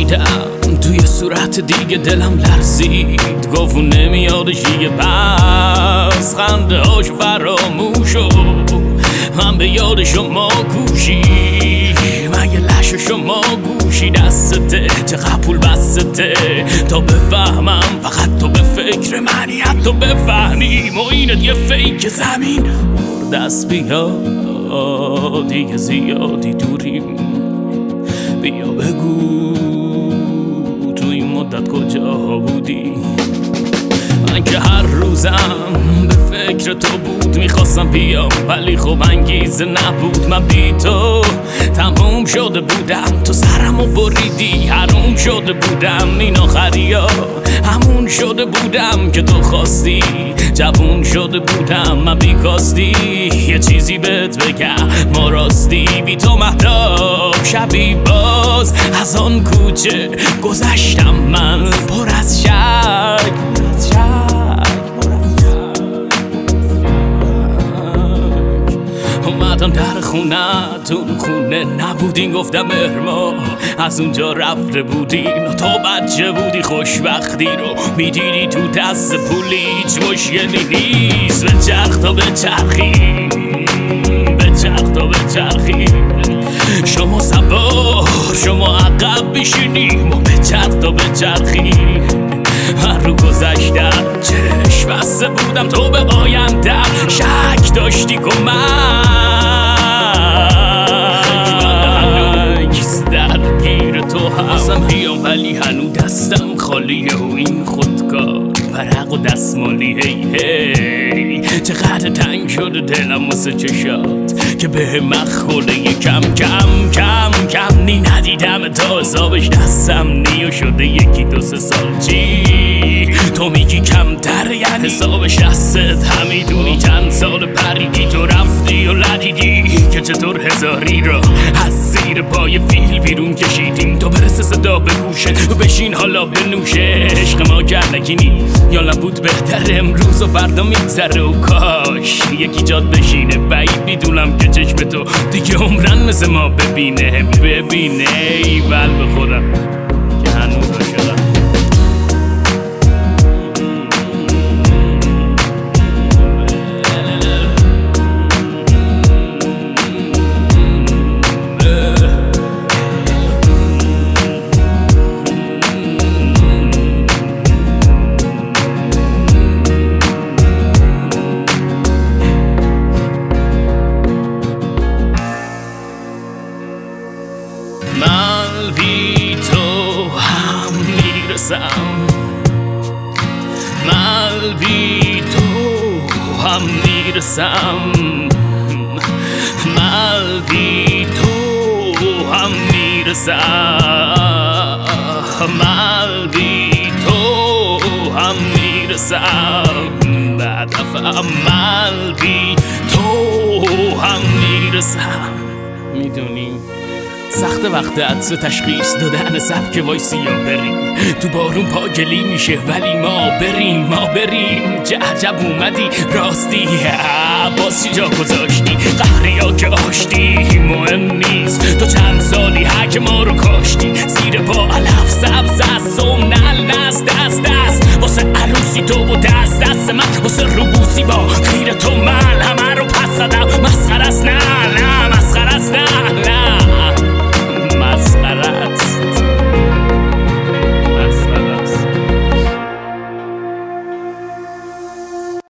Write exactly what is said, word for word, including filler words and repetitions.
دیدم توی صورت دیگه دلم لرزید، گفت نمیادش دیگه پس خنده هاش فراموش و من به یاد شما کوشی، من یه لش شما گوشی دستته چقدر پول بسته تا بفهمم فقط تو به فکر منی، حتی بفهمی معینت یه فیک زمین دست بیا دیگه زیادی دوریم، بیا بگو تو این مدت کجا بودی. من که هر روزم به فکر تو بود، میخواستم بیام ولی خب انگیزه نبود. من بی تو تموم شده بودم، تو سرمو بریدی حروم شده بودم. این آخری ها همون شده بودم که تو خواستی، جوون شده بودم من بی کاستی. یه چیزی بهت بگم ما راستی بی تو مهتاب شبی باز از آن کوچه گذشتم من پر از شک اومدم در خونتون، خونه نبودین گفتم مهرما از اونجا رفته بودین، تو بچه بودی خوشبختی رو میدیدی تو دست پولی، هیچ مشکلی نیست به چرخ تا به چرخی به چرخ تا به چرخی شما سوار شما عقب بشینیم و به چرخ تا به چرخی. هر رو گذشتم چشم بسته بودم تو به آیندم شک داشتی کمک، درگیر تو هستم بیام ولی هنو دستم خالیه و این خودکار ورق و دستمالی. هی هی چقدر تنگ شده دلم واسه چشات که به مخوله کم کم کم کم نی ندیدم تا حسابش دستم نیو شده یکی دو سه سال. چی تو میگی کمتر یعنی حسابش دستت همیدونی چند سال پریدی تو رفتی و ندیدی که چطور هزاری رو از زیر پای فیل بیرون کشیدیم تو برسه صدا به گوشت و بشین حالا بنوشه. عشق ما گرنگی نیست یا نبود بهتر امروز و فردا میگذره و کاش یکی جاد بشینه بعید میدونم که چشم تو دیگه عمرن مثل ما ببینه ببینه ایول به خودم که هنوز شدم. من بی تو هم میرسم، من بی تو هم میرسم، من بی تو هم میرسم، من بی تو هم میرسم، بعد دفعه من بی تو هم میرسم. میدونی سخت وقت عدس تشخیص دادن سبک وایسی یا بریم تو بارون پاگلی میشه ولی ما بریم ما بریم. چه عجب اومدی راستی باز چی جا گذاشتی قهریا که آشتی مهم نیست تو چند سالی هک ما رو کاشتی زیر پا علف سبز از سوم نل نست دست دست واسه عروسی تو و دست دست من واسه روبوسی با